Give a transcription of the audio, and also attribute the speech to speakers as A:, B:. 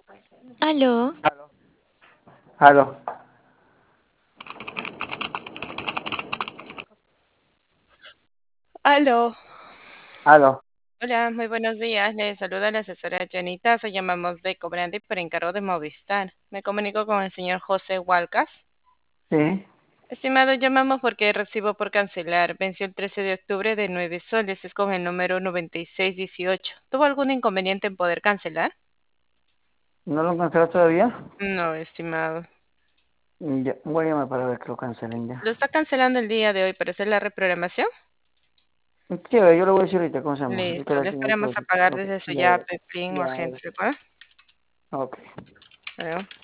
A: Aló,
B: Aló,
C: Aló,
B: aló.
C: hola, muy buenos días. Le saluda la asesora Janita. Se llamamos de Cobrante por encargo de Movistar. Me comunico con el señor José Hualcas.
B: Sí,
C: Estimado, llamamos porque recibo por cancelar. Venció el 13 de octubre de 9 soles. Es con el número 9618. ¿Tuvo algún inconveniente en poder cancelar?
B: ¿no lo han cancelado todavía?
C: No, estimado.
B: Ya, voy a llamar para ver que lo cancelen
C: ¿Lo
B: ya.
C: está cancelando el día de hoy para hacer la reprogramación?
B: Sí, a ver, yo le voy a decir ahorita cómo se llama. Yo
C: Listo,
B: creo
C: le
B: que no hay
C: esperamos a
B: problema.
C: pagar
B: Ok,
C: desde su
B: ya,
C: YAPE, PLIN o
B: ya,
C: agente,
B: gracias.
C: ¿recuerda?
B: Ok.
C: Creo.